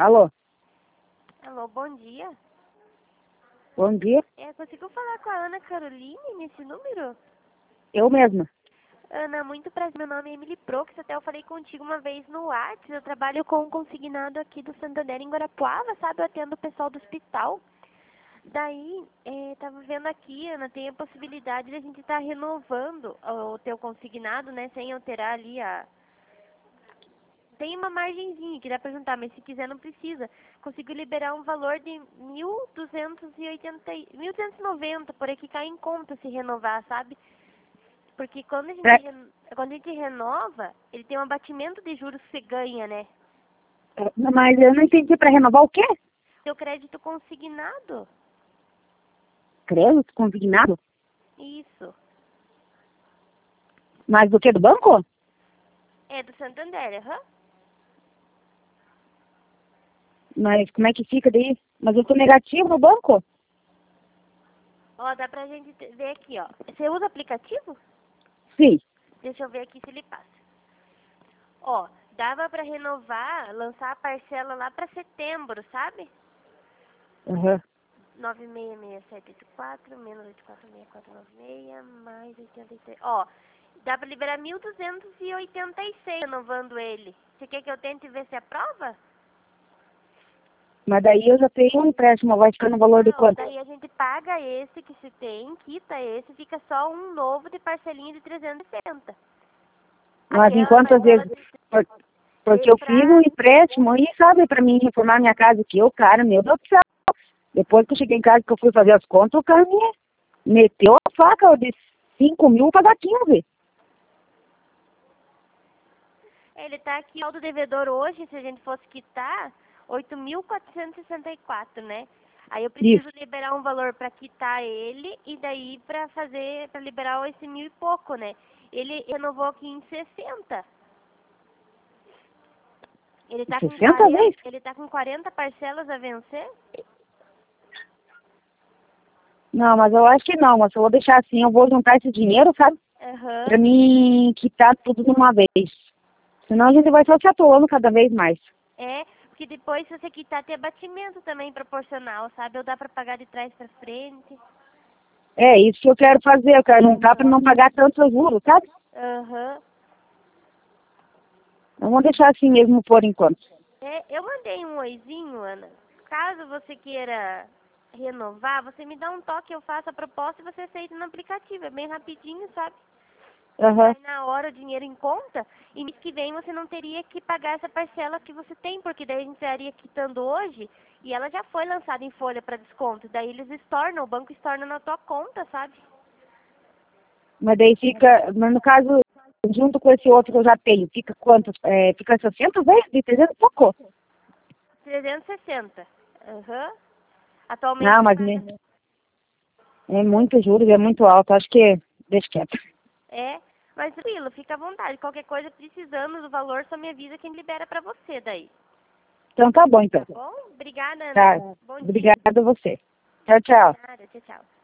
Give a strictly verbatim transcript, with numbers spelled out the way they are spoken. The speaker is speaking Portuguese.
Alô? Alô, bom dia. Bom dia. É, consigo falar com a Ana Caroline nesse número? Eu mesma. Ana, muito prazer. Meu nome é Emily Prox. Até eu falei contigo uma vez no WhatsApp. Eu trabalho com um consignado aqui do Santander em Guarapuava, sabe? Eu atendo o pessoal do hospital. Daí, é, tava vendo aqui, Ana, tem a possibilidade de a gente estar renovando o teu consignado, né? Sem alterar ali a... Tem uma margenzinha que dá pra juntar, mas se quiser não precisa. Consigo liberar um valor de mil duzentos e oitenta, mil duzentos e noventa, por aqui cai em conta se renovar, sabe? Porque quando a gente, É. ren- quando a gente renova, ele tem um abatimento de juros que você ganha, né? Mas eu não entendi, para renovar o quê? Seu crédito consignado. Crédito consignado? Isso. Mas do que, do banco? É do Santander, aham. Mas como é que fica daí? Mas eu tô negativo no banco? Ó, dá pra gente te- ver aqui, ó. Você usa aplicativo? Sim. Deixa eu ver aqui se ele passa. Ó, dava pra renovar, lançar a parcela lá pra setembro, sabe? Aham. nove seis seis sete oito quatro, menos oito quatro seis quatro nove seis, mais oitenta e três. Ó, dá pra liberar mil duzentos e oitenta e seis renovando ele. Você quer que eu tente ver se aprova? Mas daí eu já tenho um empréstimo, vai ficar no valor de Não, quanto? daí a gente paga esse que se tem, quita esse, fica só um novo de parcelinha de trezentos e sessenta. Mas Aquela enquanto às parcela vezes... de... por- Porque de eu fiz um pra... empréstimo e, sabe, para mim reformar minha casa aqui, o cara, meu Deus do céu. Depois que eu cheguei em casa, que eu fui fazer as contas, o cara me meteu a faca de cinco mil para dar quinze. Ele tá aqui, o do devedor hoje, se a gente fosse quitar, oito mil quatrocentos e sessenta e quatro, né? Aí eu preciso Isso. liberar um valor pra quitar ele e daí pra fazer, pra liberar esse mil e pouco, né? Ele renovou aqui em sessenta. Ele tá com sessenta quarenta, vezes? ele tá com quarenta parcelas a vencer? Não, mas eu acho que não, mas eu vou deixar assim, eu vou juntar esse dinheiro, sabe? Aham. Pra mim quitar tudo de uma vez. Senão a gente vai só se atolando cada vez mais. É, porque depois se você quitar tem abatimento também proporcional, sabe? Ou dá pra pagar de trás pra frente. É isso que eu quero fazer, eu quero juntar pra não pagar tantos juros, sabe? Aham. Eu vou deixar assim mesmo por enquanto. É, eu mandei um oizinho, Ana. Caso você queira renovar, você me dá um toque, eu faço a proposta e você aceita no aplicativo. É bem rapidinho, sabe? Aham. Sai na hora o dinheiro em conta e mês que vem você não teria que pagar essa parcela que você tem, porque daí a gente estaria quitando hoje e ela já foi lançada em folha para desconto. Daí eles estornam, o banco estorna na tua conta, sabe? Mas daí fica, mas no caso, junto com esse outro que eu já tenho, fica quanto? É, fica sessenta vezes de trezentos e pouco? trezentos e sessenta. Aham. Atualmente Não, mas paga. me- é muito juros, é muito alto, acho que deixa quieto. É, mas tranquilo, fica à vontade. Qualquer coisa precisando do valor, só me avisa quem libera pra você daí. Então tá bom então. Bom, obrigada, Ana. Tá. Bom dia. Obrigada a você. Tchau, tchau. Nada, tchau, tchau.